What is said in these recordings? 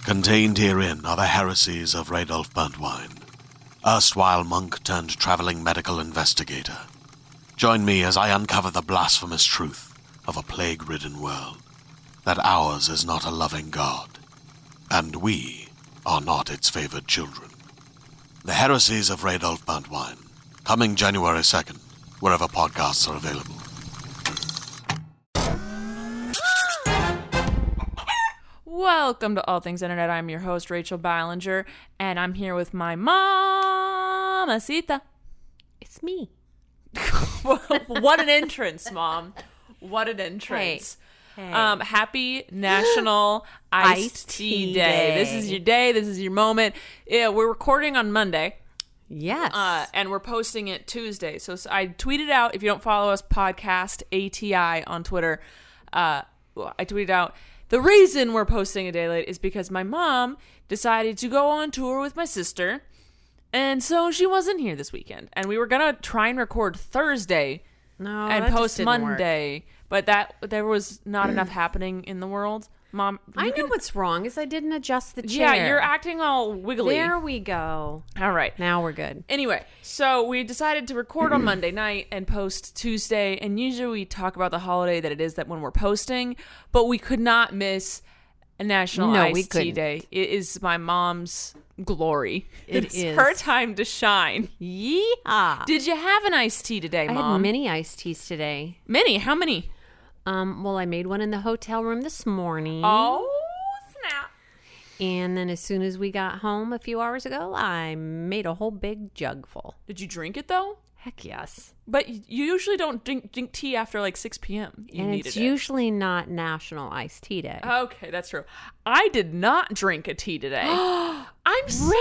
Contained herein are the heresies of Radolf Burntwine, erstwhile monk turned traveling medical investigator. Join me as I uncover the blasphemous truth of a plague-ridden world, that ours is not a loving God, and we are not its favored children. The heresies of Radolf Burntwine, coming January 2nd, wherever podcasts are available. Welcome to All Things Internet. I'm your host, Rachel Beilinger, and I'm here with my mamacita. It's me. What an entrance, Mom. What an entrance. Hey. Happy National Iced Tea Day. This is your day. This is your moment. Yeah, we're recording on Monday. Yes. And we're posting it Tuesday. So I tweeted out, if you don't follow us, podcast ATI on Twitter, I tweeted out, the reason we're posting a day late is because my mom decided to go on tour with my sister, and so she wasn't here this weekend. And we were going to try and record Thursday and post Monday, but there was not enough happening in the world. Mom, I know what's wrong is I didn't adjust the Yeah, chair. you're acting all wiggly. There we go. All right. Now we're good. Anyway, so we decided to record on Monday night and post Tuesday, and usually we talk about the holiday that it is that when we're posting, but we could not miss a National Iced Tea Day. It is my mom's glory. It's her time to shine. Yeehaw. Did you have an iced tea today, Mom? I had many iced teas today. Many? How many? Well, I made one in the hotel room this morning. Oh, snap. And then as soon as we got home a few hours ago, I made a whole big jug full. Did you drink it, though? Heck yes. But you usually don't drink tea after like 6 p.m. And it's usually not National Iced Tea Day. Okay, that's true. I did not drink a tea today. I'm sorry.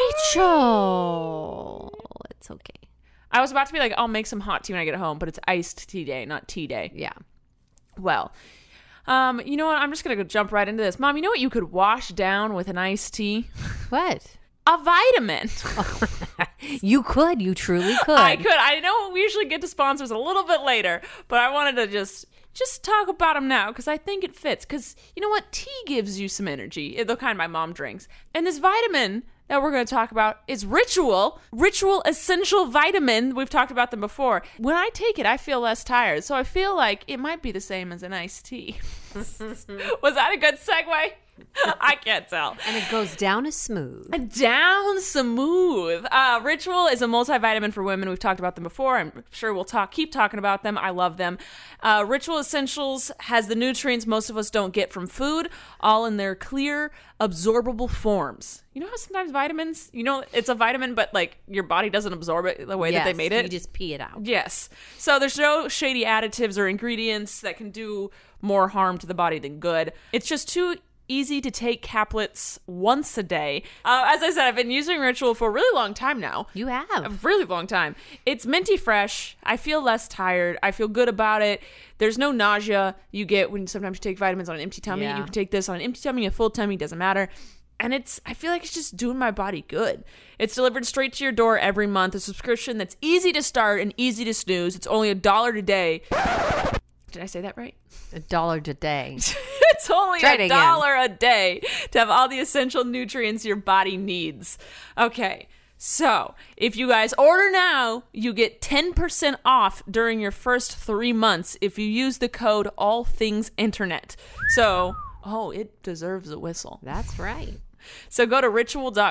Rachel. It's okay. I was about to be like, I'll make some hot tea when I get home, but it's iced tea day, not tea day. Yeah. Well, you know what? I'm just going to jump right into this. Mom, you know what you could wash down with an iced tea? What? A vitamin. You could. You truly could. I could. I know we usually get to sponsors a little bit later, but I wanted to just talk about them now because I think it fits. Because you know what? Tea gives you some energy, the kind my mom drinks. And this vitamin that we're going to talk about is Ritual Essential Vitamin. We've talked about them before. When I take it, I feel less tired. So I feel like it might be the same as an iced tea. Was that a good segue? I can't tell. And it goes down as smooth. Down smooth. Ritual is a multivitamin for women. We've talked about them before. I'm sure we'll keep talking about them. I love them. Ritual Essentials has the nutrients most of us don't get from food, all in their clear, absorbable forms. You know how sometimes vitamins, it's a vitamin, but like your body doesn't absorb it the way that they made it? You just pee it out. Yes. So there's no shady additives or ingredients that can do more harm to the body than good. It's just too easy to take caplets once a day. As I said, I've been using Ritual for a really long time now. You have. A really long time. It's minty fresh. I feel less tired. I feel good about it. There's no nausea you get when sometimes you take vitamins on an empty tummy. Yeah. You can take this on an empty tummy, a full tummy, doesn't matter. And I feel like it's just doing my body good. It's delivered straight to your door every month. A subscription that's easy to start and easy to snooze. It's only $1 a day. Did I say that right? $1 a day. It's only $1 a day to have all the essential nutrients your body needs. Okay, so if you guys order now, you get 10% off during your first 3 months if you use the code AllThingsInternet. So, it deserves a whistle. That's right. So go to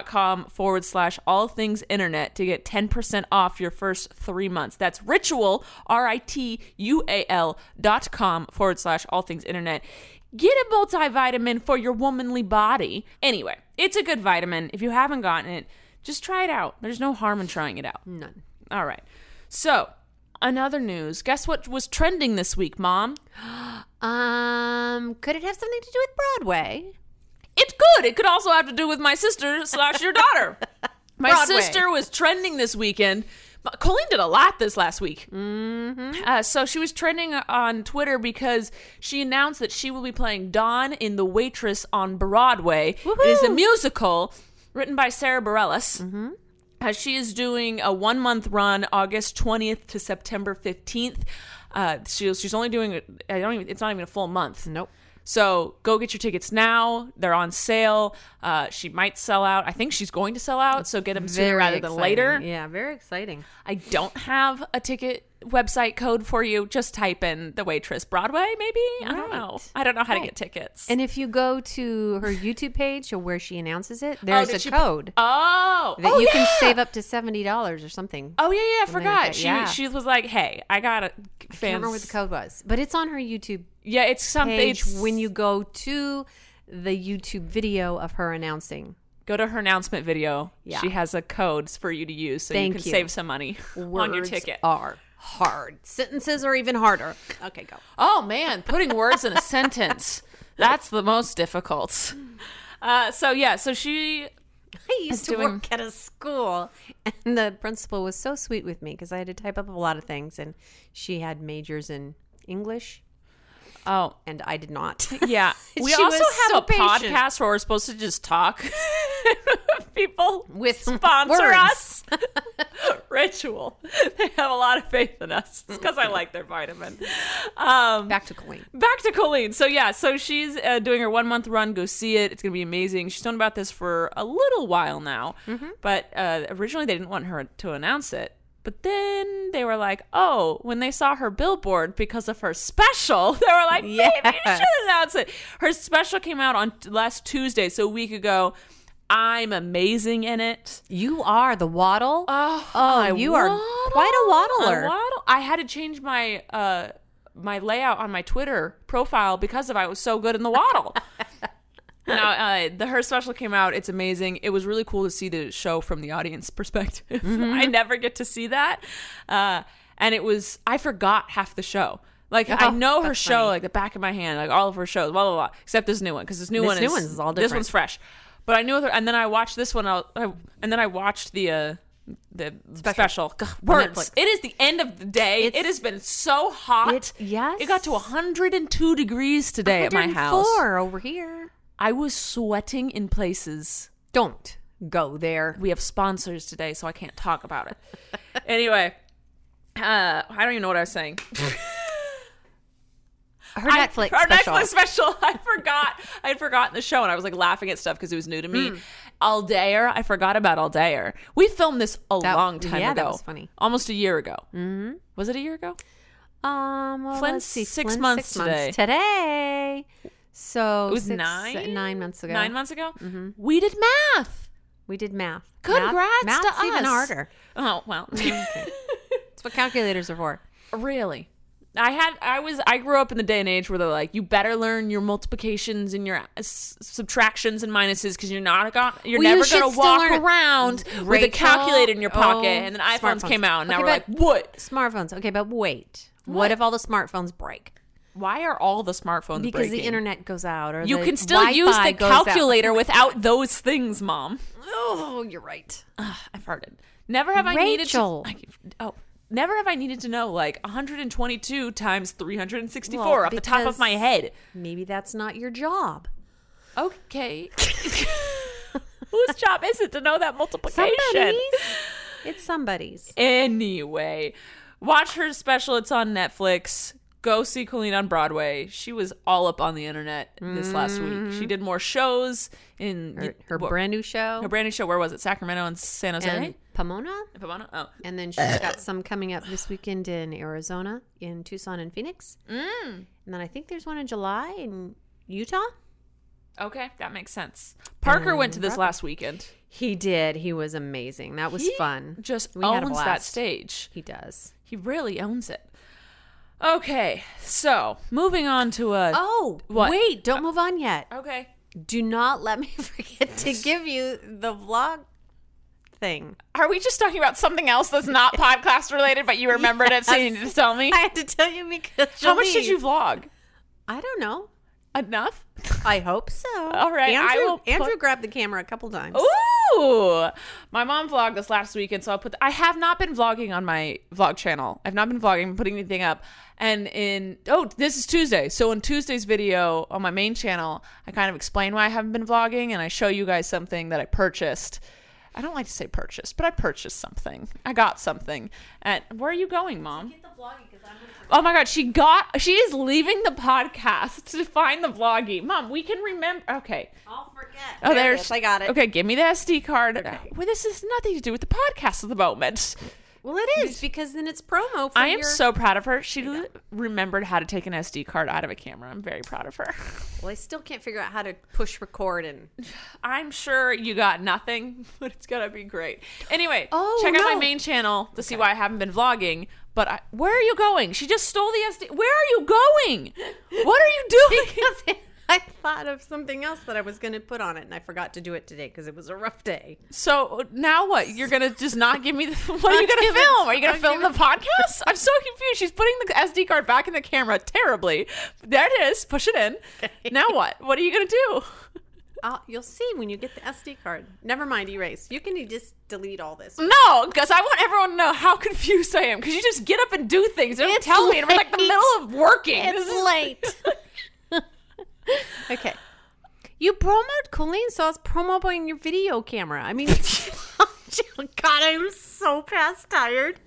ritual.com/allthingsinternet to get 10% off your first 3 months. That's ritual, ritual.com/allthingsinternet. Get a multivitamin for your womanly body. Anyway, it's a good vitamin. If you haven't gotten it, just try it out. There's no harm in trying it out. None. All right. So, another news. Guess what was trending this week, Mom? Could it have something to do with Broadway? It could. It could also have to do with my sister / your daughter. My sister was trending this weekend. Colleen did a lot this last week. Mm-hmm. So she was trending on Twitter because she announced that she will be playing Dawn in The Waitress on Broadway. Woohoo! It is a musical written by Sarah Bareilles. Mm-hmm. She is doing a 1-month run, August 20th to September 15th. She's only doing it's not even a full month. Nope. So go get your tickets now. They're on sale. She might sell out. I think she's going to sell out. So get them sooner rather than later. Yeah, very exciting. I don't have a ticket website code for you. Just type in The Waitress Broadway, maybe. I don't know. I don't know how to get tickets. And if you go to her YouTube page or where she announces it, there's a code that you can save up to $70 or something. Oh yeah, I Something forgot. like that. She was like, "Hey, I got a I can't fans." remember what the code was, but it's on her YouTube Yeah, it's something. page It's when you go to the YouTube video of her announcing. go to her announcement video. Yeah. She has a code for you to use, so Thank you can you. save some money on your Words ticket. are hard. Sentences are even harder. Okay, go. Oh man, putting words in a sentence—that's the most difficult. So she. I used to doing- work at a school, and the principal was so sweet with me because I had to type up a lot of things, and she had majors in English, Oh and I did not. yeah, we She also was have so a patient. podcast where we're supposed to just talk. People With sponsor words. us. Ritual. They have a lot of faith in us because I like their vitamin. Back to Colleen. Back to Colleen. So she's doing her 1 month run. Go see it. It's going to be amazing. She's known about this for a little while now, but originally they didn't want her to announce it. But then they were like, oh, when they saw her billboard because of her special, they were like, maybe you Yes. should announce it. Her special came out on last Tuesday, so a week ago. I'm amazing in it. You are the waddle. Oh, you are quite a waddler. I had to change my my layout on my Twitter profile because I was so good in the waddle. Now, her special came out. It's amazing. It was really cool to see the show from the audience perspective. I never get to see that. And I forgot half the show. Like, I know her show, like the back of my hand, like all of her shows, blah, blah, blah, except this new one, because this new one is all This different. one's fresh. But I knew her, and then I watched this one, and then I watched the special. God, words. Netflix. It is the end of the day. It has been so hot. Yes. It got to 102 degrees today at my house. 104 over here. I was sweating in places. Don't go there. We have sponsors today, so I can't talk about it. Anyway, I don't even know what I was saying. Her Netflix Our special. Netflix special. I forgot. I had forgotten the show, and I was like laughing at stuff because it was new to me. Aldair. I forgot about Aldair. We filmed this a long time ago. That was funny. Almost a year ago. Mm-hmm. Was it a year ago? Well, Flint's let's see. 6 Flint's months 6 months today. Today. So It was 9 months ago. 9 months ago? Mm-hmm. We did math. We did math. Congrats Math's to us. even harder. Oh, well. That's what calculators are for. Really? I grew up in the day and age where they're like, you better learn your multiplications and your subtractions and minuses because you're never going to walk around with a calculator in your pocket. And then iPhones came out, and now we're like, what? Smartphones. Okay, but wait. What if all the smartphones break? Why are all the smartphones Because breaking? the internet goes out, or You the can still use Wi-Fi the goes out. calculator without those things, Mom. Oh, you're right. I farted. Never have I Rachel. needed to. Never have I needed to know like 122 times 364 off the top of because my head. Maybe that's not your job. Okay. Whose job is it to know that multiplication? Somebody's. It's somebody's. Anyway, watch her special. It's on Netflix. Go see Colleen on Broadway. She was all up on the internet this last week. She did more shows in Her brand new show. Her brand new show. Where was it? Sacramento and San Jose. And Pomona. Pomona. Oh, And then she's got some coming up this weekend in Arizona, in Tucson and Phoenix. And then I think there's one in July in Utah. okay, that makes sense. Parker went to this last weekend. He did. He was amazing. That was fun. Just We had a owns that blast. stage. He does. He really owns it. Okay, so moving on to a. Oh, What? wait. Don't move on yet. Okay. Do not let me forget to give you the vlog thing. Are we just talking about something else that's not podcast related, but you remembered it, so you need to tell me? I had to tell you because How much did you vlog? I don't know. Enough? I hope so. All right, Andrew grabbed the camera a couple times. Ooh! My mom vlogged this last weekend, so I have not been vlogging on my vlog channel. I've not been vlogging, putting anything up. And this is Tuesday. So in Tuesday's video on my main channel, I kind of explain why I haven't been vlogging, and I show you guys something that I purchased. I don't like to say purchased, but I purchased something. I got something. And where are you going, Mom? Get the vloggy because I'm gonna forget. Oh my God, she is leaving the podcast to find the vloggy. Mom, we can remember. Okay. I'll forget. Oh, There it is. I got it. Okay, give me the SD card. Well, this has nothing to do with the podcast at the moment. Well, it is because then it's promo. For I am so proud of her. She remembered how to take an SD card out of a camera. I'm very proud of her. Well, I still can't figure out how to push record and. I'm sure you got nothing, but it's gonna be great. Anyway, Oh, check out my no. main channel to see why I haven't been vlogging. But where are you going? She just stole the SD. Where are you going? What are you doing? Because I thought of something else that I was going to put on it, and I forgot to do it today because it was a rough day. So now what? You're gonna just not give me the? What are you gonna film? Are you gonna film the podcast? I'm so confused. She's putting the SD card back in the camera terribly. There it is. Push it in. Now what? What are you gonna do? You'll see when you get the SD card. Never mind, erase. You can just delete all this. No, because I want everyone to know how confused I am. Because you just get up and do things. You don't It's tell me. And we're like the late. middle of working. It's late. Okay. You promote Colleen, so I was promoting your video camera. I mean, God, I'm so past tired.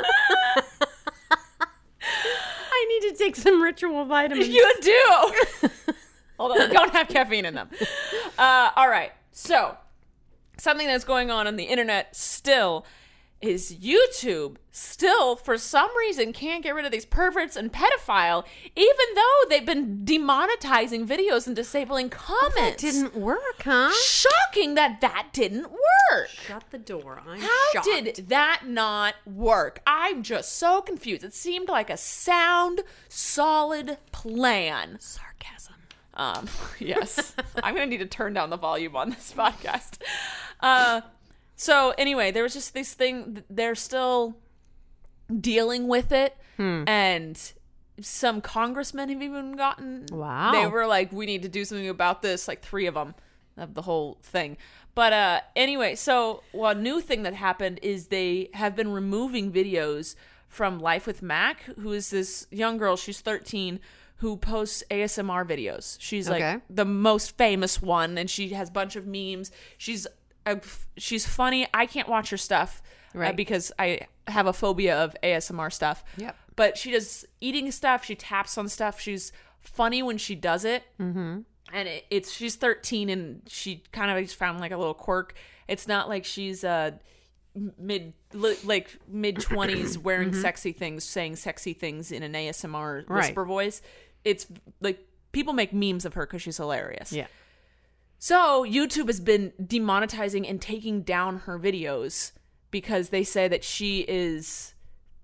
I need to take some ritual vitamins. You do. Although they don't have caffeine in them. All right. So, something that's going on the internet still is YouTube still, for some reason, can't get rid of these perverts and pedophile, even though they've been demonetizing videos and disabling comments. That didn't work, huh? Shocking that didn't work. Shut the door. I'm How shocked. did that not work? I'm just so confused. It seemed like a sound, solid plan. Sarcasm. Yes. I'm going to need to turn down the volume on this podcast. So anyway, there was just this thing. They're still dealing with it. And some congressmen have even gotten. Wow. They were like, we need to do something about this. Like 3 of them of the whole thing. But anyway, so one new thing that happened is they have been removing videos from Life with Mac, who is this young girl. She's 13. Who posts ASMR videos. She's Okay. like the most famous one, and she has a bunch of memes. She's funny. I can't watch her stuff Right. because I have a phobia of ASMR stuff. Yep. But she does eating stuff. She taps on stuff. She's funny when she does it. Mm-hmm. And she's 13, and she kind of just found like a little quirk. It's not like she's mid 20s wearing sexy things, saying sexy things in an ASMR whisper voice. It's like people make memes of her because she's hilarious. Yeah. So YouTube has been demonetizing and taking down her videos because they say that she is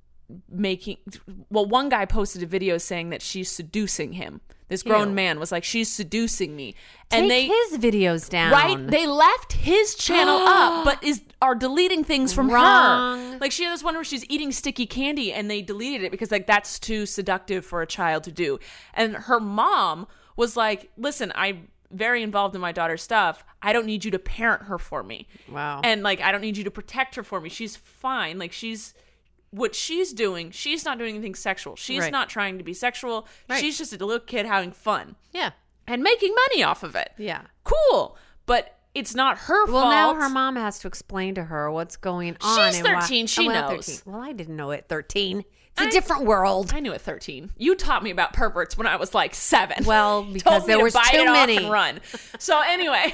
one guy posted a video saying that she's seducing him. This grown Ew. man was like, she's seducing me. And Take his videos down. Right? They left his channel up, but are deleting things from Wrong. her. Like she had this one where she's eating sticky candy and they deleted it because like that's too seductive for a child to do. And her mom was like, listen, I'm very involved in my daughter's stuff. I don't need you to parent her for me. Wow. And like, I don't need you to protect her for me. She's fine. Like what she's doing, she's not doing anything sexual. She's Right. not trying to be sexual. Right. She's just a little kid having fun Yeah. and making money off of it. Yeah. Cool. But it's not her fault. Well, now her mom has to explain to her what's going on. She's and why- 13. She well, knows. 13. Well, I didn't know at 13. It's a different world. I knew at 13. You taught me about perverts when I was like 7. Well, Told because me there to was bite too it off many. and run. So anyway,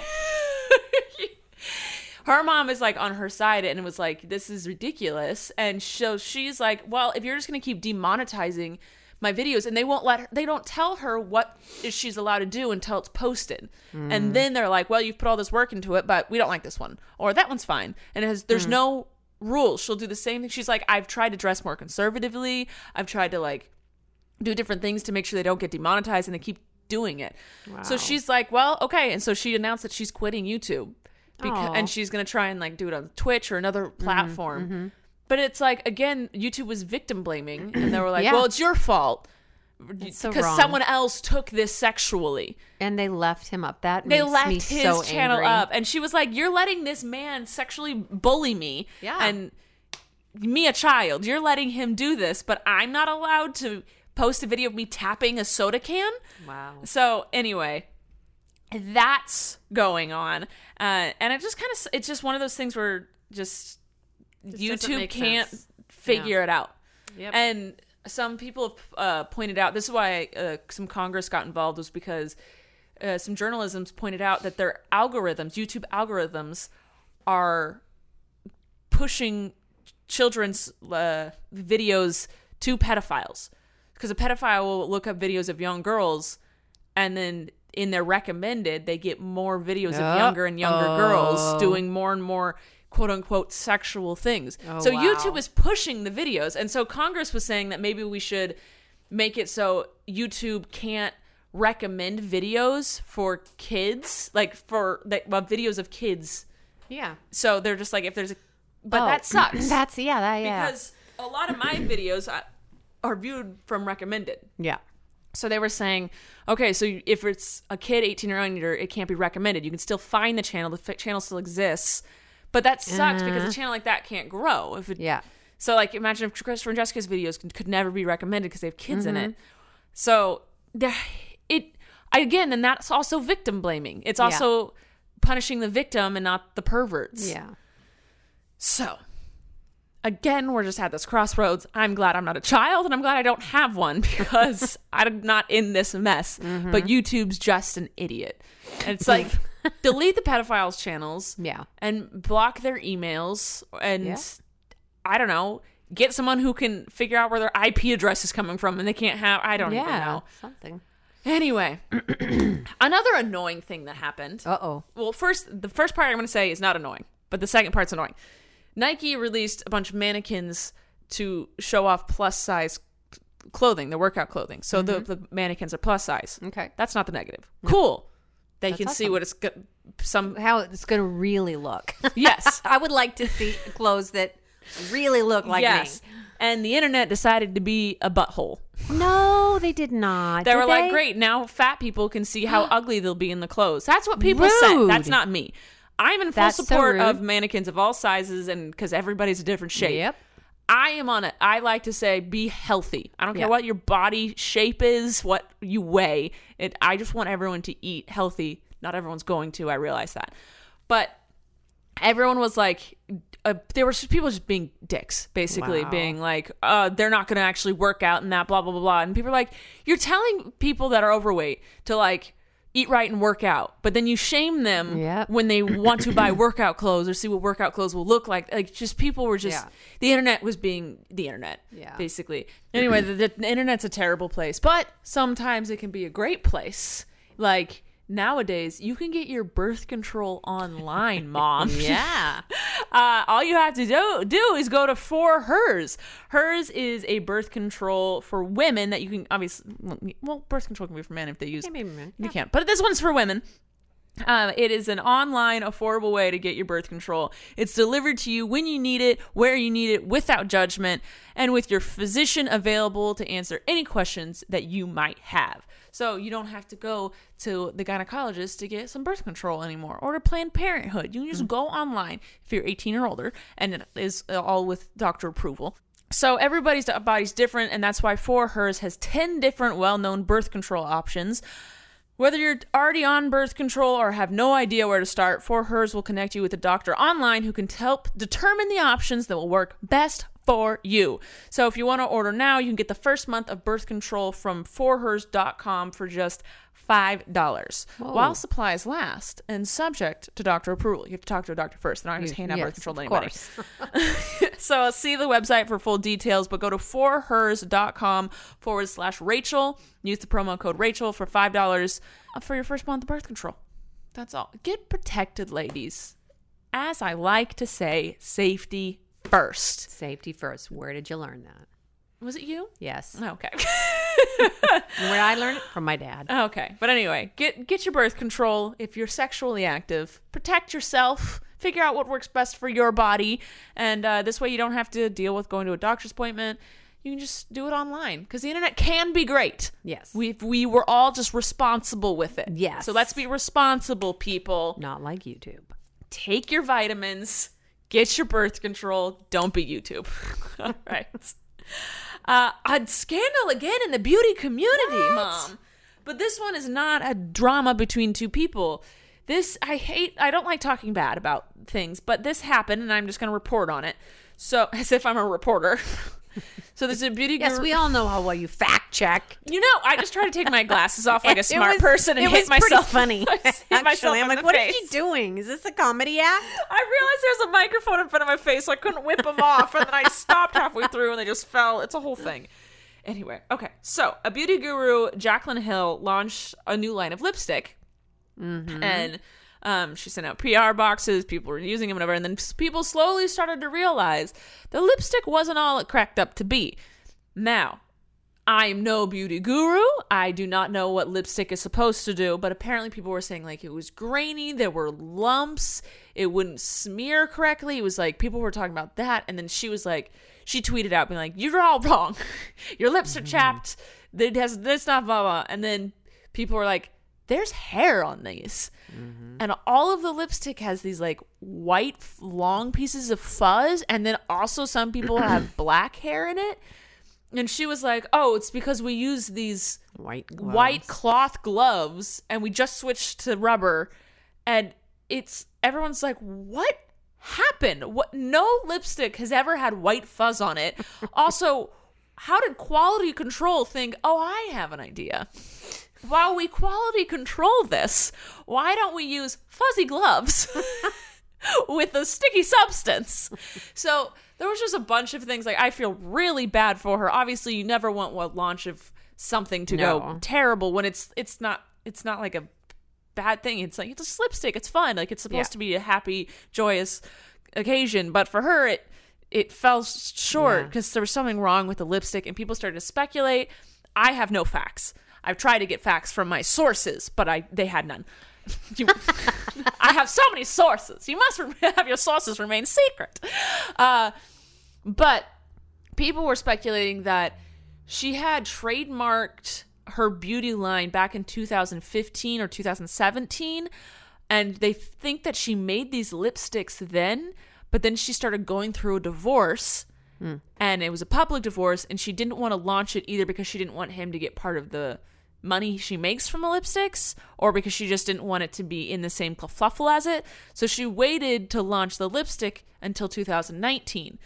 her mom is like on her side and was like, this is ridiculous. And so she's like, well, if you're just going to keep demonetizing my videos, and they don't tell her what she's allowed to do until it's posted. And then they're like, well, you've put all this work into it, but we don't like this one, or that one's fine. And there's no rules. She'll do the same thing. She's like, I've tried to dress more conservatively. I've tried to like do different things to make sure they don't get demonetized, and they keep doing it. Wow. So she's like, well, okay. And so she announced that she's quitting YouTube Aw. and she's going to try and like do it on Twitch or another platform. But it's like, again, YouTube was victim blaming, and they were like, Yeah. well, it's your fault so because wrong. someone else took this sexually. And they left him up. That They makes left me his so channel angry. up, and she was like, you're letting this man sexually bully me. Yeah. And me, a child, you're letting him do this, but I'm not allowed to post a video of me tapping a soda can. Wow. So anyway, that's going on. And it just kind of, it's just one of those things where just YouTube can't figure it out. Yep. And some people have pointed out, this is why some Congress got involved, was because some journalism pointed out that their algorithms, YouTube algorithms, are pushing children's videos to pedophiles. Because a pedophile will look up videos of young girls, and then in their recommended, they get more videos of younger and younger girls doing more and more quote-unquote sexual things. So YouTube is pushing the videos. And so Congress was saying that maybe we should make it so YouTube can't recommend videos for kids, like videos of kids. Yeah. So they're just like, if there's a... But that sucks. Yeah. Because a lot of my videos are viewed from recommended. Yeah. So they were saying, okay, so if it's a kid 18 or under, it can't be recommended. You can still find the channel. The channel still exists. But that sucks because a channel like that can't grow. So, like, imagine if Christopher and Jessica's videos could never be recommended because they have kids in it. So, again, then that's also victim blaming. It's also punishing the victim and not the perverts. Yeah. So, again, we're just at this crossroads. I'm glad I'm not a child, and I'm glad I don't have one because I'm not in this mess. But YouTube's just an idiot. And it's like, delete the pedophiles' channels. Yeah. And block their emails. And, I don't know, get someone who can figure out where their IP address is coming from, and they can't have, I don't even know. Something. Anyway, another annoying thing that happened. Uh-oh. Well, the first part I'm going to say is not annoying, but the second part's annoying. Nike released a bunch of mannequins to show off plus size clothing, the workout clothing. So the mannequins are plus size. Okay. That's not the negative. No. Cool. They can see awesome. what it's how it's going to really look. Yes. I would like to see clothes that really look like me. And the internet decided to be a butthole. No, they did not. They were like, great, now fat people can see how ugly they'll be in the clothes. That's what people said. That's not me. I'm in full support of mannequins of all sizes, and because everybody's a different shape. Yep. I am on it. I like to say, be healthy. I don't care what your body shape is, what you weigh. I just want everyone to eat healthy. Not everyone's going to. I realize that. But everyone was like, there were people just being dicks, basically, being like, they're not going to actually work out and that, blah, blah, blah, blah. And people are like, you're telling people that are overweight to, like, eat right and work out, but then you shame them when they want to buy workout clothes or see what workout clothes will look like. Like, just people were just, the internet was being the internet, basically. Anyway, the internet's a terrible place, but sometimes it can be a great place. Like, nowadays, you can get your birth control online, Mom. All you have to do is go to For Hers. Hers is a birth control for women that you can obviously, well, birth control can be for men if they use it. You can't. But this one's for women. It is an online, affordable way to get your birth control. It's delivered to you when you need it, where you need it, without judgment, and with your physician available to answer any questions that you might have. So you don't have to go to the gynecologist to get some birth control anymore, or to Planned Parenthood. You can just go online if you're 18 or older, and it is all with doctor approval. So everybody's body's different, and that's why For Hers has 10 different well-known birth control options. Whether you're already on birth control or have no idea where to start, For Hers will connect you with a doctor online who can help determine the options that will work best for you. So if you want to order now, you can get the first month of birth control from forhers.com for just $5 while supplies last and subject to doctor approval. You have to talk to a doctor first. They're not going to hand out birth control to anybody. So see the website for full details, but go to forhers.com/Rachel. Use the promo code Rachel for $5 for your first month of birth control. That's all. Get protected, ladies. As I like to say, safety first. Safety first. Where did you learn that? Was it you? Yes. Okay. Where I learned it? From my dad. Okay. But anyway, get your birth control if you're sexually active. Protect yourself. Figure out what works best for your body. And this way you don't have to deal with going to a doctor's appointment. You can just do it online because the internet can be great. Yes. We were all just responsible with it. Yes. So let's be responsible, people. Not like YouTube. Take your vitamins. Get your birth control. Don't be YouTube. All right. A scandal again in the beauty community, Mom. But this one is not a drama between two people. This, I don't like talking bad about things, but this happened and I'm just going to report on it. So, as if I'm a reporter. So there's a beauty guru. Yes, we all know how well you fact check. You know, I just try to take my glasses off like a smart person and it hit was myself. pretty funny. Hit myself Actually, I'm in like, the what face. is she doing? Is this a comedy act? I realized there's a microphone in front of my face, so I couldn't whip them off, and then I stopped halfway through, and they just fell. It's a whole thing. Anyway, okay. So a beauty guru, Jaclyn Hill, launched a new line of lipstick, and she sent out PR boxes. People were using them, whatever, and then people slowly started to realize the lipstick wasn't all it cracked up to be. Now, I'm no beauty guru. I do not know what lipstick is supposed to do, but apparently people were saying like it was grainy, there were lumps, it wouldn't smear correctly. It was like people were talking about that, and then she was like, she tweeted out being like, "You're all wrong. Your lips are chapped. It has this, not blah blah." And then people were like, "There's hair on these," and all of the lipstick has these like white long pieces of fuzz, and then also some people have black hair in it. And she was like, "Oh, it's because we use these white cloth gloves and we just switched to rubber." And everyone's like, "What happened? What? No lipstick has ever had white fuzz on it." Also, how did quality control think, "Oh, I have an idea. While we quality control this, why don't we use fuzzy gloves with a sticky substance?" So there was just a bunch of things. Like, I feel really bad for her. Obviously, you never want one launch of something to go terrible when it's not like a bad thing. It's like, it's a lipstick. It's fun. Like, it's supposed to be a happy, joyous occasion. But for her, it fell short because there was something wrong with the lipstick, and people started to speculate. I have no facts. I've tried to get facts from my sources, but they had none. I have so many sources. You must have your sources remain secret. But people were speculating that she had trademarked her beauty line back in 2015 or 2017, and they think that she made these lipsticks then, but then she started going through a divorce, and it was a public divorce, and she didn't want to launch it either because she didn't want him to get part of the money she makes from the lipsticks, or because she just didn't want it to be in the same kerfuffle as it. So she waited to launch the lipstick until 2019.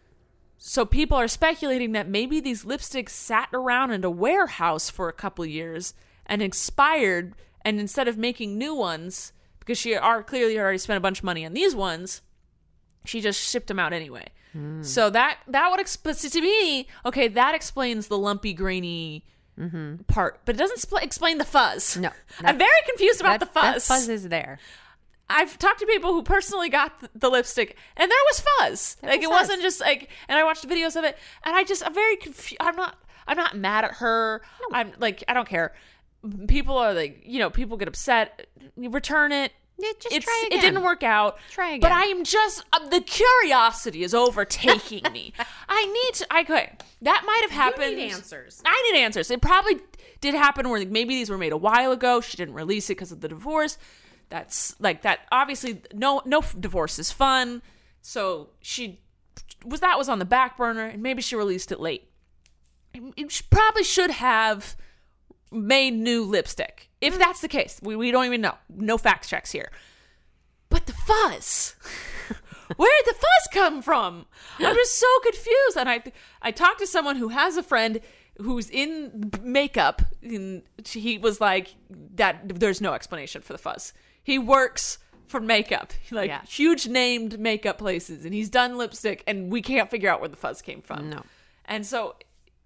So people are speculating that maybe these lipsticks sat around in a warehouse for a couple years and expired, and instead of making new ones, because she clearly already spent a bunch of money on these ones, she just shipped them out anyway. So that would to me, okay, that explains the lumpy, grainy part, but it doesn't explain the fuzz. No, I'm very confused about the fuzz. That fuzz is there. I've talked to people who personally got the lipstick, and there was fuzz. It wasn't just like. And I watched videos of it, and I'm very confused. I'm not mad at her. No. I'm like, I don't care. People are like, people get upset. You return it. Yeah, try again. It didn't work out. Try again. But I am just the curiosity is overtaking me. I need to. That might have happened. You need answers. I need answers. It probably did happen where maybe these were made a while ago. She didn't release it because of the divorce. That's like that. Obviously, no divorce is fun. So that was on the back burner, and maybe she released it late. She probably should have made new lipstick. If that's the case, we don't even know. No fact checks here. But the fuzz, where did the fuzz come from? I'm just so confused. And I talked to someone who has a friend who's in makeup, and he was like, that there's no explanation for the fuzz. He works for makeup, huge named makeup places, and he's done lipstick, and we can't figure out where the fuzz came from. No. And so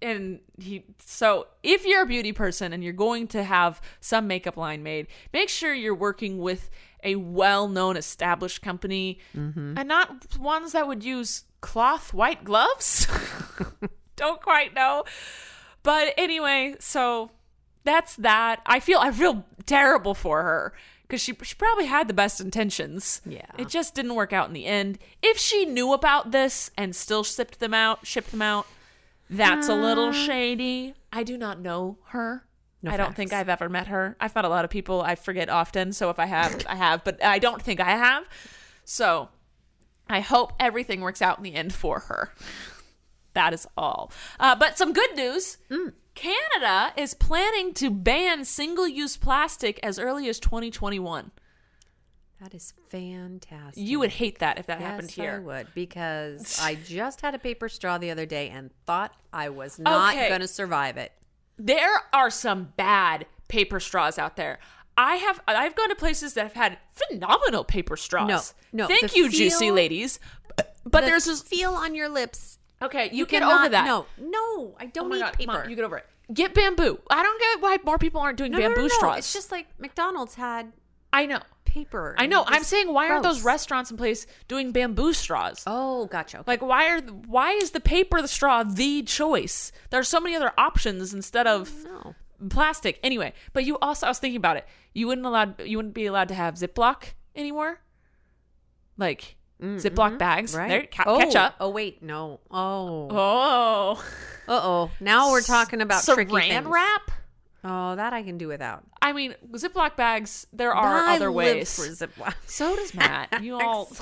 if you're a beauty person and you're going to have some makeup line made, make sure you're working with a well-known established company and not ones that would use cloth white gloves. Don't quite know. But anyway, so that's that. I feel terrible for her because she probably had the best intentions. Yeah. It just didn't work out in the end. If she knew about this and still shipped them out, that's a little shady. I do not know her. I don't think I've ever met her. I've met a lot of people. I forget often. So if I have, I have. But I don't think I have. So I hope everything works out in the end for her. That is all. But some good news. Canada is planning to ban single-use plastic as early as 2021. That is fantastic. You would hate that if that happened here. I would, because I just had a paper straw the other day and thought I was not going to survive it. There are some bad paper straws out there. I've gone to places that have had phenomenal paper straws. No. Thank you, juicy ladies. But there's this feel on your lips. Okay, you get over that. No, I don't need paper. Mom, you get over it. Get bamboo. I don't get why more people aren't doing bamboo straws. It's just like McDonald's had. I know. Paper. I know. I'm saying, why aren't those restaurants in place doing bamboo straws? Oh, gotcha. Okay. Like, why is the paper, the straw, the choice? There are so many other options instead of plastic. Anyway, but I was thinking about it. You wouldn't be allowed to have Ziploc anymore. Like Ziploc bags, right? There, catch up. Oh wait, no. Oh. Now we're talking about tricky things. Saran wrap. Oh, that I can do without. I mean, Ziploc bags, there are other ways. I live for Ziploc. So does Matt. You all.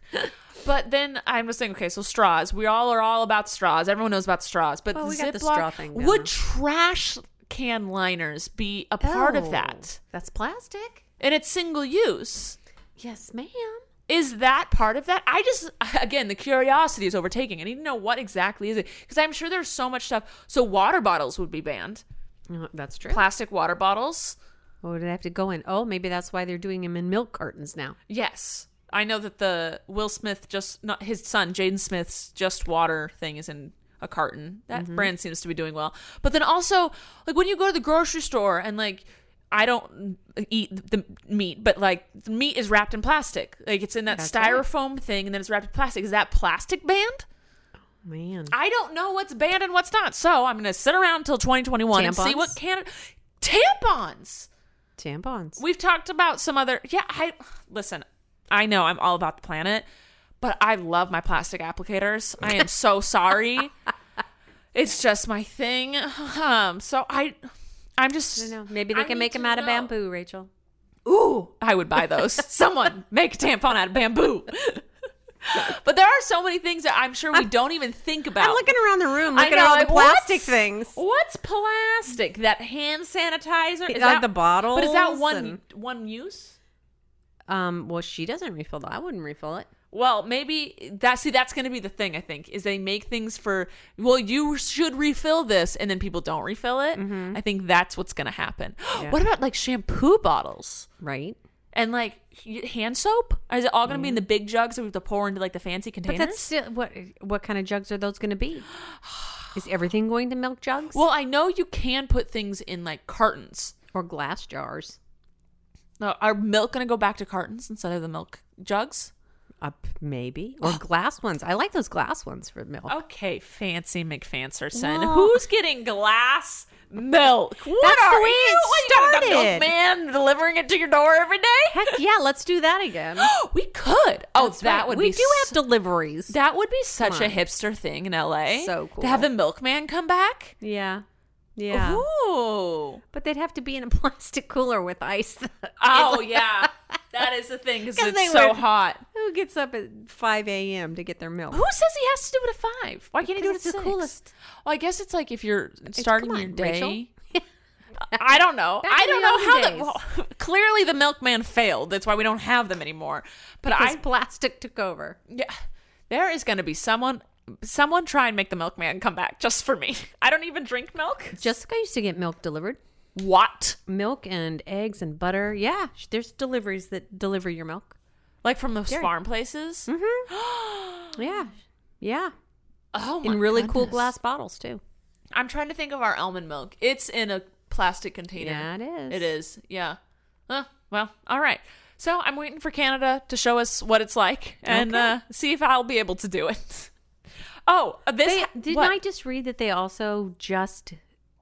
But then I'm just thinking, okay, so straws. We all are all about straws. Everyone knows about straws. But we got the Ziploc, straw thing down. Would trash can liners be a part of that? That's plastic. And it's single use. Yes, ma'am. Is that part of that? Again, the curiosity is overtaking. I need to know what exactly is it. Because I'm sure there's so much stuff. So water bottles would be banned. That's true. Plastic water bottles. Oh, do they have to go in? Oh, maybe that's why they're doing them in milk cartons now. Yes. I know that the Will Smith, not his son, Jaden Smith's Just Water thing is in a carton. That brand seems to be doing well. But then also, like when you go to the grocery store and like, I don't eat the meat, but like the meat is wrapped in plastic. Like it's in that styrofoam thing and then it's wrapped in plastic. Is that plastic banned? Man. I don't know what's banned and what's not. So I'm going to sit around until 2021 and see what Tampons. We've talked about some other. Yeah, listen, I know I'm all about the planet, but I love my plastic applicators. I am so sorry. It's just my thing. So I'm just. I don't know. Maybe they can make them out of bamboo, Rachel. Ooh, I would buy those. Someone make a tampon out of bamboo. But there are so many things that I'm sure we don't even think about. I'm looking around the room, looking at all the plastic things. What's plastic? That hand sanitizer? Is that the bottles? But is that one use? Well, she doesn't refill that. I wouldn't refill it. Well, maybe that's going to be the thing, I think, is they make things for, well, you should refill this, and then people don't refill it. I think that's what's going to happen. Yeah. What about like shampoo bottles? Right. And like hand soap? Or is it all going to be in the big jugs that we have to pour into like the fancy containers? But that's still, what kind of jugs are those going to be? Is everything going to milk jugs? Well, I know you can put things in like cartons. Or glass jars. Are milk going to go back to cartons instead of the milk jugs? Maybe. Or glass ones. I like those glass ones for milk. Okay, fancy McFancerson. Whoa. Who's getting glass milk? That's the way it started. The milkman delivering it to your door every day? Heck yeah, let's do that again. We could. We do have deliveries. That would be such a hipster thing in LA. So cool. To have the milkman come back? Yeah. Yeah. Ooh. But they'd have to be in a plastic cooler with ice. Oh, yeah. That is the thing because it's so hot. Who gets up at 5 a.m. to get their milk? Who says he has to do it at 5? Why can't he do it at 6? It's the coolest. Well, I guess it's like if you're starting your day. Rachel. I don't know. I don't know how well, clearly the milkman failed. That's why we don't have them anymore. But because plastic took over. Yeah. There is going to be someone try and make the milkman come back just for me. I don't even drink milk. Jessica used to get milk delivered. What? Milk and eggs and butter. Yeah. There's deliveries that deliver your milk. Like from those farm places? Mm-hmm. Yeah. Yeah. Oh my In really goodness. cool glass bottles too. I'm trying to think of our almond milk. It's in a plastic container. Yeah, it is. It is. Yeah. Well, all right. So I'm waiting for Canada to show us what it's like and see if I'll be able to do it. Oh, didn't I just read that they also just...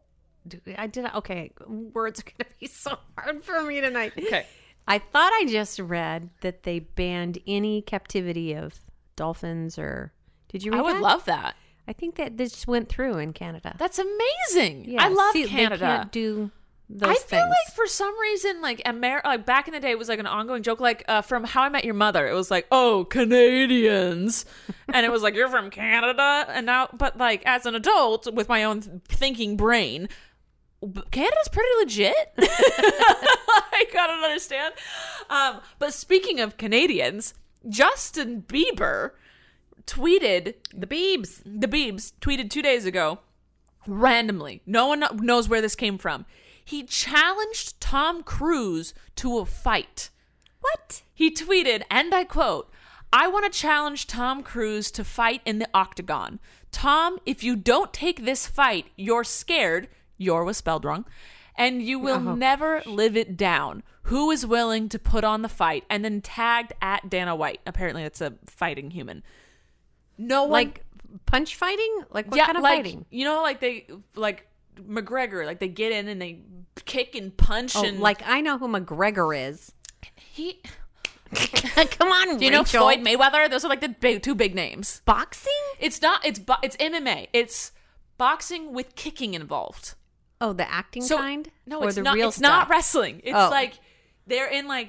Okay, words are going to be so hard for me tonight. Okay. I thought I just read that they banned any captivity of dolphins or... Did you read that? I would love that. I think that this went through in Canada. That's amazing. Yeah, I love Canada. They can't do those I things. feel like for some reason, like back in the day, it was like an ongoing joke, like from How I Met Your Mother. It was like, oh, Canadians, and it was like, you're from Canada, and now, but like as an adult with my own thinking brain, Canada's pretty legit. I don't understand. But speaking of Canadians, Justin Bieber tweeted The Biebs. the Biebs tweeted 2 days ago, randomly. No one knows where this came from. He challenged Tom Cruise to a fight. What? He tweeted, and I quote, "I want to challenge Tom Cruise to fight in the octagon. Tom, if you don't take this fight, you're scared," "your" was spelled wrong, "and you will never live it down. Who is willing to put on the fight?" And then tagged at Dana White. Apparently that's a fighting human. No one... Like punch fighting? Like what kind of fighting? You know, like they... Like McGregor, like they get in and they kick and punch and... like I know who McGregor is. He... Come on, Do you know Rachel. Floyd Mayweather? Those are like the two big names. Boxing? It's not. It's MMA. It's boxing with kicking involved. Oh, the acting So kind? no, or it's the not. real It's stuff? not wrestling. It's Oh. like they're in like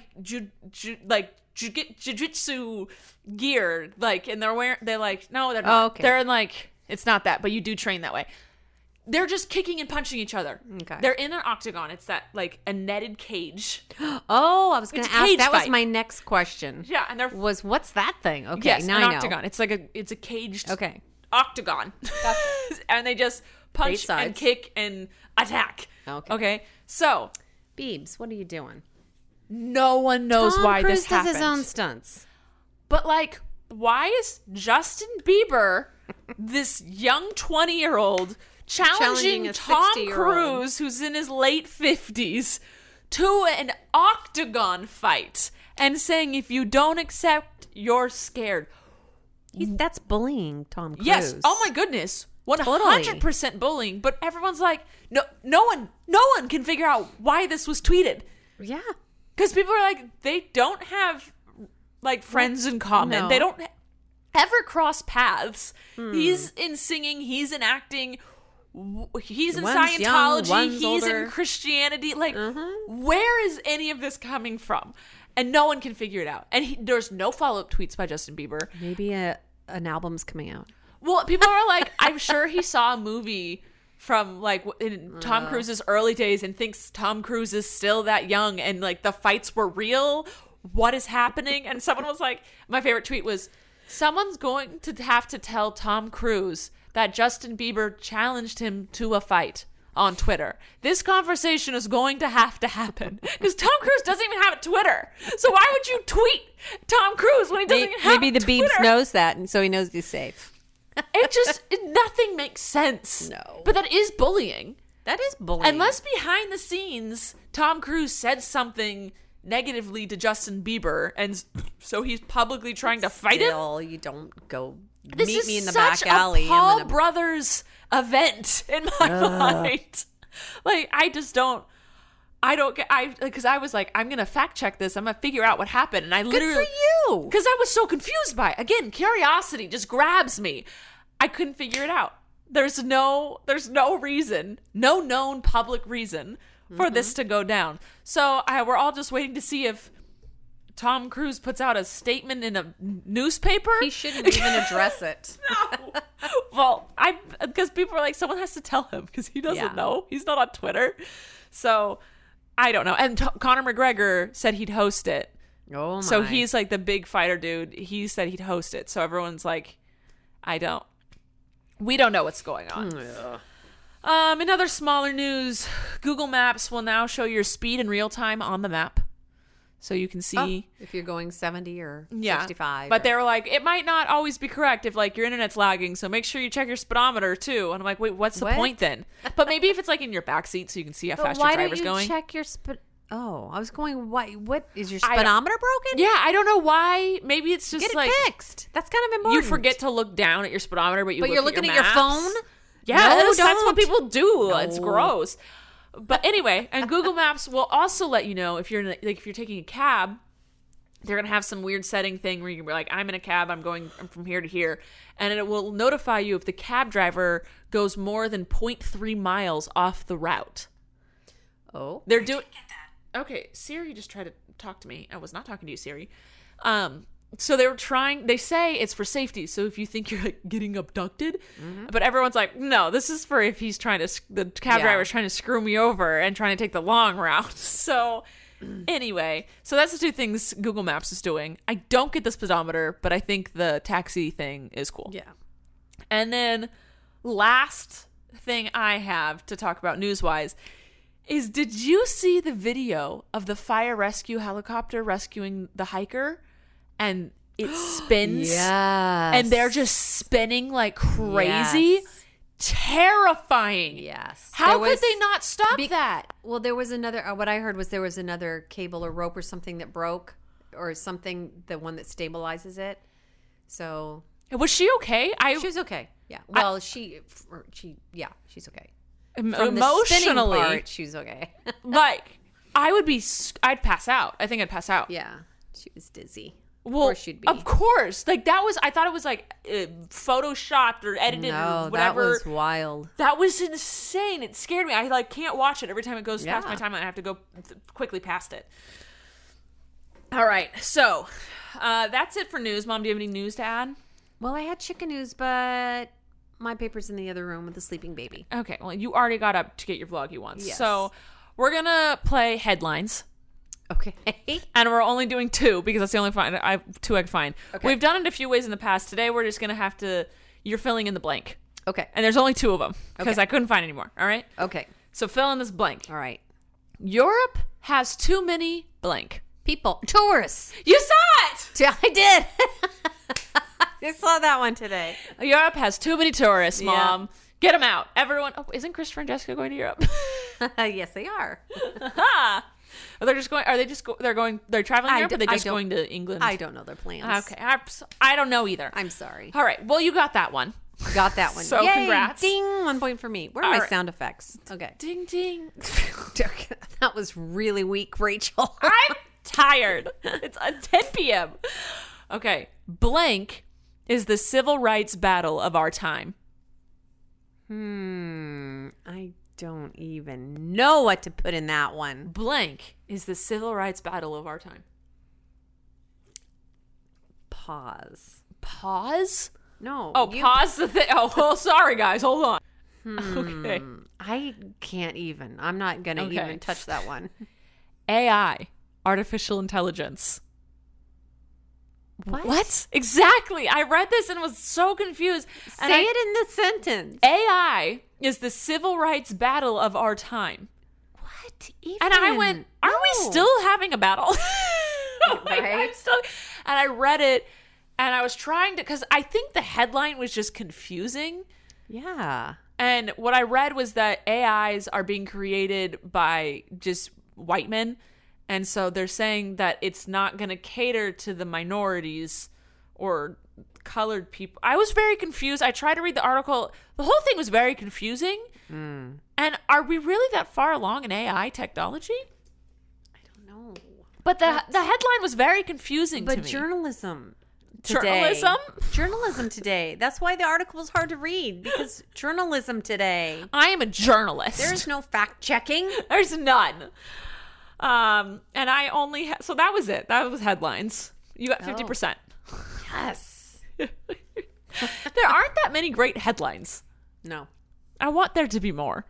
jiu-jitsu gear, like, and they're wearing. They're like no, they're not. Oh, okay. They're in like it's not that, but you do train that way. They're just kicking and punching each other. Okay. They're in an octagon. It's that like a netted cage. Oh, I was going It's to a ask. cage That was fight. my next question. Yeah, and they're What's that thing? Okay, yes, now an I know. octagon. It's like it's a caged Okay. octagon. And they just punch sides. and kick and attack. Okay. So Biebs, what are you doing? no one knows Tom why Cruise this does happened. his own stunts. But like, why is Justin Bieber, this young 20-year-old, challenging Challenging a Tom 60-year-old. Cruise, who's in his late 50s, to an octagon fight and saying, if you don't accept, you're scared? That's bullying, Tom Cruise. Yes. Oh my goodness. 100% bullying. But everyone's like, no one can figure out why this was tweeted. Yeah. Because people are like, they don't have like friends in common. No. They don't ever cross paths. He's in singing. He's in acting. He's in One's young, Scientology. one's He's older. in Christianity. Like, where is any of this coming from? And no one can figure it out. And there's no follow-up tweets by Justin Bieber. Maybe an album's coming out. Well, people are like, I'm sure he saw a movie from like in Tom Cruise's early days and thinks Tom Cruise is still that young and like the fights were real. What is happening? And someone was like, my favorite tweet was, someone's going to have to tell Tom Cruise that Justin Bieber challenged him to a fight on Twitter. This conversation is going to have to happen because Tom Cruise doesn't even have a Twitter. So why would you tweet Tom Cruise when he doesn't even have Maybe the Twitter? Biebs knows that, and so he knows he's safe. Nothing makes sense. No. But that is bullying. That is bullying. Unless behind the scenes, Tom Cruise said something negatively to Justin Bieber, and so he's publicly trying to fight him. Still, you don't go This meet is me in the such back alley. a Paul I'm gonna- Brothers event in my mind. Like, I just don't. I don't get. Because I was like, I'm gonna fact check this. I'm gonna figure out what happened, and I Good literally for you. because I was so confused by it. Again, curiosity just grabs me. I couldn't figure it out. There's no reason, no known public reason for this to go down. So we're all just waiting to see if Tom Cruise puts out a statement in a newspaper. He shouldn't even address it. No. Well, because people are like, someone has to tell him because he doesn't Yeah. know. He's not on Twitter. So I don't know. And Conor McGregor said he'd host it. Oh my. So he's like the big fighter dude. He said he'd host it. So everyone's like, we don't know what's going on. In other smaller news, Google Maps will now show your speed in real time on the map. So you can see. if you're going 70 or Yeah. 65. But they were like, it might not always be correct if like your internet's lagging, so make sure you check your speedometer too. And I'm like, wait, what's the What? point then? But maybe if it's like in your backseat so you can see how But fast why your don't driver's you going. check your Oh, I was going, what is your I don't- speedometer broken? Yeah, I don't know why. Maybe it's just Get it like fixed. That's kind of important. you forget to look down at your speedometer, but But you're looking at your maps. phone? Yes, No, that's what don't. people do. It's No. gross. But anyway, and Google Maps will also let you know if you're if you're taking a cab. They're gonna have some weird setting thing where you're like, I'm in a cab, I'm from here to here, and it will notify you if the cab driver goes more than 0.3 miles off the route. Oh. They're doing. Okay, Siri just tried to talk to me. I was not talking to you, Siri. So they say it's for safety. So if you think you're like getting abducted, but everyone's like, no, this is for if he's the cab driver's trying to screw me over and trying to take the long route. So anyway, so that's the two things Google Maps is doing. I don't get the speedometer, but I think the taxi thing is cool. Yeah. And then last thing I have to talk about news-wise is, did you see the video of the fire rescue helicopter rescuing the hiker? And it spins. Yes. And they're just spinning like crazy. Yes. Terrifying. Yes. How could they not stop that? Well, there was another, what I heard was there was another cable or rope or something that broke, or something, the one that stabilizes it. So. Was she okay? She was okay. Yeah. Well, she's okay. From the spinning Emotionally, part, she's okay. like, I'd pass out. I think I'd pass out. Yeah. She was dizzy. Well, of course she'd be. Of course. Like, I thought it was like photoshopped or edited or whatever. that was wild. That was insane. It scared me. I like can't watch it. Every time it goes past my timeline, I have to go quickly past it. All right. So, that's it for news. Mom, do you have any news to add? Well, I had chicken news, but my paper's in the other room with the sleeping baby. Okay. Well, you already got up to get your vloggy once. Yes. So, we're going to play headlines. Okay. And we're only doing two because that's the only two I can find. Okay. We've done it a few ways in the past. Today, we're just going to have to, you're filling in the blank. Okay. And there's only two of them because Okay. I couldn't find any more. All right? Okay. So fill in this blank. All right. Europe has too many blank. People. Tourists. You saw it! Yeah, I did. I saw that one today. Europe has too many tourists, Yeah. Mom. Get them out. Everyone. Oh, isn't Christopher and Jessica going to Europe? Yes, they are. Ha! They're just going. Are they just? They're traveling Europe. Or are they just don't- going to England? I don't know their plans. Okay. I don't know either. I'm sorry. All right. Well, you got that one. Got that one. So Yay, congrats. Ding. 1 point for me. Where are All my right. sound effects? Okay. Ding ding. That was really weak, Rachel. I'm tired. It's 10 p.m. Okay. Blank is the civil rights battle of our time. I don't even know what to put in that one. Blank is the civil rights battle of our time. Pause. Pause? No. Oh, pause the thing. Oh, well, sorry, guys. Hold on. Okay. I can't even. I'm not going to Okay. even touch that one. AI, artificial intelligence. What? Exactly. I read this and was so confused. And Say it in the sentence. AI is the civil rights battle of our time. What? Even? And I went, aren't we No. still having a battle? Like, Right? I'm still, and I read it and I was trying to, because I think the headline was just confusing. Yeah. And what I read was that AIs are being created by just white men. And so they're saying that it's not going to cater to the minorities or colored people. I was very confused. I tried to read the article. The whole thing was very confusing. And are we really that far along in AI technology? I don't know. But the headline was very confusing to But me. journalism today. Journalism today. That's why the article was hard to read, because journalism today. I am a journalist. There's no fact checking. There's none. And I only so that was it. That was headlines. You got 50%. Yes. There aren't that many great headlines. No. I want there to be more.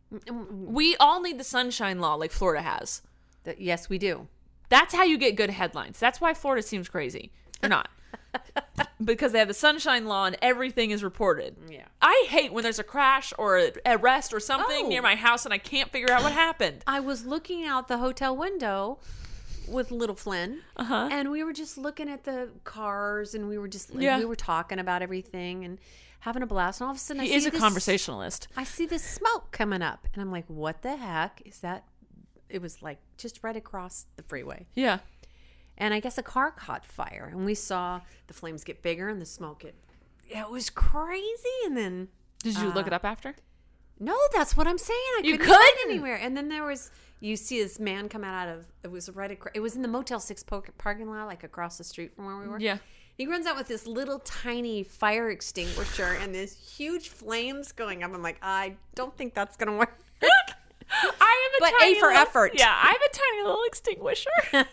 We all need the sunshine law like Florida has. Yes, we do. That's how you get good headlines. That's why Florida seems crazy. Or not. Because they have the sunshine law and everything is reported. Yeah. I hate when there's a crash or an arrest or something Oh. near my house and I can't figure out what happened. I was looking out the hotel window with little Flynn, and we were just looking at the cars, and we were just Yeah. we were talking about everything and having a blast. And all of a sudden, He I is see a this, conversationalist. I see this smoke coming up, and I'm like, "What the heck is that?" It was like just right across the freeway, Yeah. and I guess a car caught fire, and we saw the flames get bigger and the smoke it was crazy. And then Did you look it up after? no, that's what I'm saying. You couldn't find couldn't? anywhere. And then there was, you see this man come out of, it was it was in the Motel 6 parking lot, like across the street from where we were. Yeah. He runs out with this little tiny fire extinguisher and this huge flames going up. I'm like, I don't think that's going to work. I have a But tiny A for little- effort. Yeah, I have a tiny little extinguisher.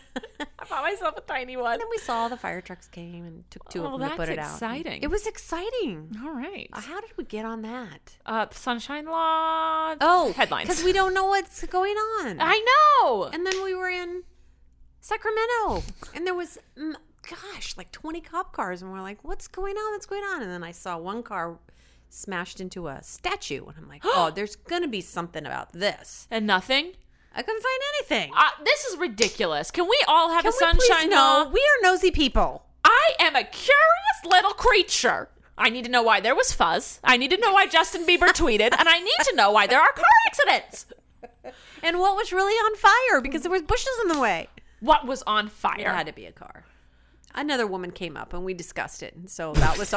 I bought myself a tiny one. And then we saw the fire trucks came and took two of Oh, them to put it that's out. exciting. It was exciting. All right. How did we get on that? Sunshine Law. Oh, headlines. because we don't know what's going on. I know. And then we were in Sacramento, and there was, like 20 cop cars, and we're like, what's going on? What's going on? And then I saw one car smashed into a statue, and I'm like, oh, there's going to be something about this. And nothing. I couldn't find anything. This is ridiculous. Can we all have Can a we please Sunshine know? Law? We are nosy people. I am a curious little creature. I need to know why there was fuzz. I need to know why Justin Bieber tweeted, and I need to know why there are car accidents. And what was really on fire, because there was bushes in the way. What was on It fire? had to be a car. Another woman came up, and we discussed it, and so that was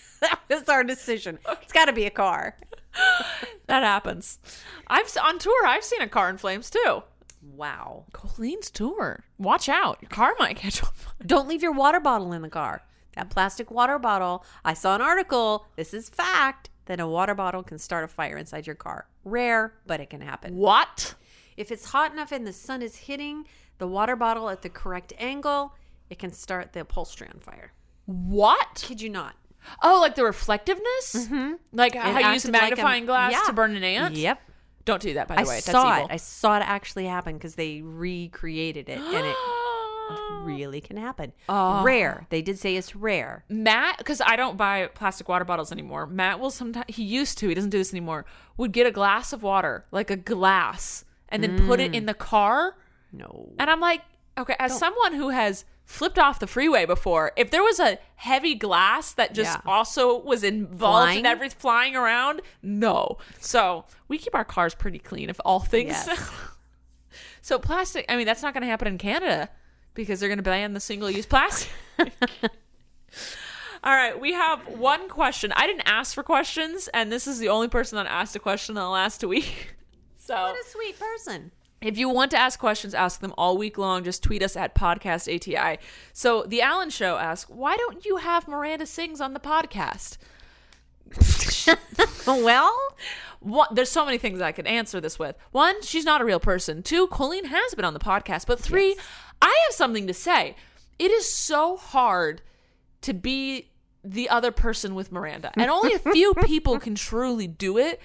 our decision. It's got to be a car. That happens. On tour, I've seen a car in flames too. Wow. Colleen's tour. Watch out. Your car might catch on fire. Don't leave your water bottle in the car. That plastic water bottle, I saw an article, this is fact, that a water bottle can start a fire inside your car. Rare, but it can happen. What? If it's hot enough and the sun is hitting the water bottle at the correct angle, it can start the upholstery on fire. What? Kid you not. Oh, like the reflectiveness? Mm-hmm. Like how you use acted like magnifying glass yeah. to burn an ant? Yep. Don't do that, by the way. I That's saw evil. it. I saw it actually happen because they recreated it, and it really can happen. Rare. They did say it's rare. Matt, because I don't buy plastic water bottles anymore, Matt will sometimes, he used to, he doesn't do this anymore, would get a glass of water, like a glass, and then put it in the car. No. And I'm like, okay, as someone who has flipped off the freeway before, if there was a heavy glass that just also was involved in everything flying around, no. So we keep our cars pretty clean, if all things. Yes. So plastic, I mean, that's not going to happen in Canada because they're going to ban the single-use plastic. All right, we have one question. I didn't ask for questions, and this is the only person that asked a question in the last week. So What a sweet person. if you want to ask questions, ask them all week long. Just tweet us at podcastati. So the Alan Show asks, why don't you have Miranda Sings on the podcast? Well, There's so many things I could answer this with. One, she's not a real person. Two, Colleen has been on the podcast. But three, I have something to say. It is so hard to be the other person with Miranda. And only a few people can truly do it.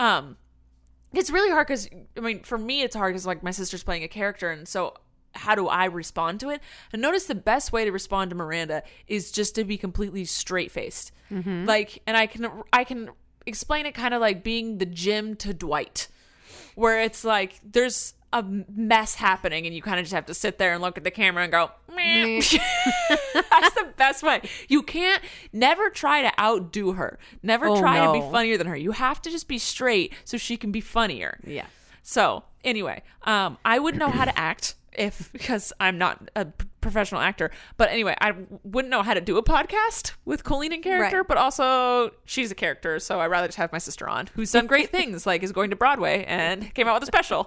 It's really hard because, I mean, for me, it's hard because, like, my sister's playing a character. And so how do I respond to it? And notice the best way to respond to Miranda is just to be completely straight-faced. Mm-hmm. Like, and I can explain it kind of like being the Jim to Dwight, where it's like there's a mess happening and you kind of just have to sit there and look at the camera and go, meh. That's the best way. You can't never try to outdo her. Never try to be funnier than her. You have to just be straight so she can be funnier. yeah. So anyway, I wouldn't know how to act because I'm not a professional actor. But anyway, I wouldn't know how to do a podcast with Colleen in character, Right. but also she's a character. So I'd rather just have my sister on, who's done great things, like is going to Broadway and came out with a special.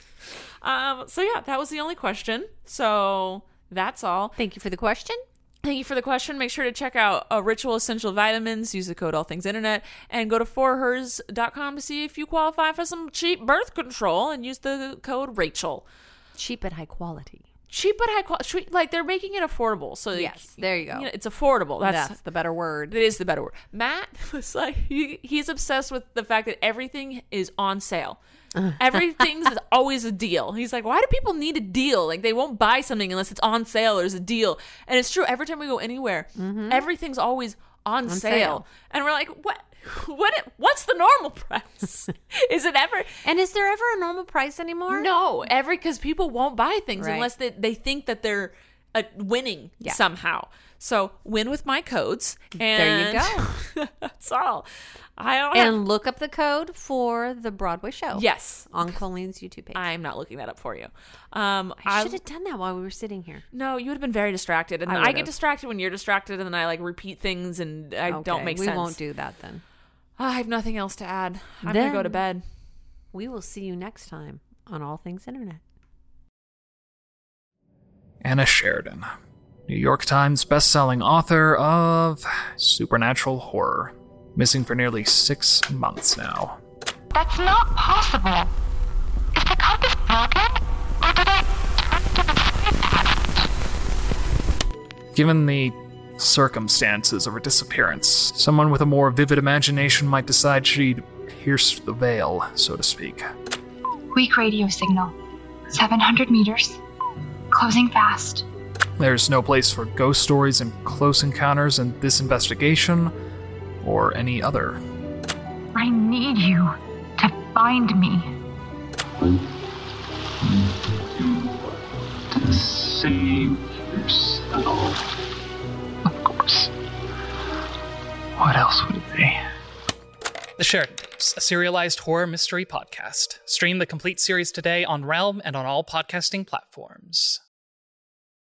So yeah, that was the only question. So that's all. Thank you for the question. Thank you for the question. Make sure to check out Ritual Essential Vitamins. Use the code AllThingsInternet and go to forhers.com to see if you qualify for some cheap birth control and use the code Rachel. Cheap but high quality. Cheap but high quality. Like they're making it affordable. So Yes, there you go. It's affordable. That's the better word. It is the better word. Matt was like, he's obsessed with the fact that everything is on sale. Everything's always a deal. He's like, why do people need a deal? Like they won't buy something unless it's on sale or there's a deal. And it's true. Every time we go anywhere, everything's always on sale. And we're like, what's the normal price? Is it ever? And is there ever a normal price anymore? No, because people won't buy things Right. unless they think that they're winning somehow. So win with my codes. And There you go. That's all. I don't have. And look up the code for the Broadway show. Yes. On Colleen's YouTube page. I'm not looking that up for you. I should have done that while we were sitting here. No, you would have been very distracted. And I I get would've. distracted when you're distracted, and then I like repeat things, and I don't make sense. We won't do that then. I have nothing else to add. I'm going to go to bed. We will see you next time on All Things Internet. Anna Sheridan, New York Times bestselling author of supernatural horror, missing for nearly 6 months now. That's not possible. Given the circumstances of her disappearance, someone with a more vivid imagination might decide she'd pierced the veil, so to speak. Weak radio signal. 700 meters. Closing fast. There's no place for ghost stories and close encounters in this investigation, or any other. I need you to find me. To save yourself. Of course. What else would it be? The Sheridan Tapes, a serialized horror mystery podcast. Stream the complete series today on Realm and on all podcasting platforms.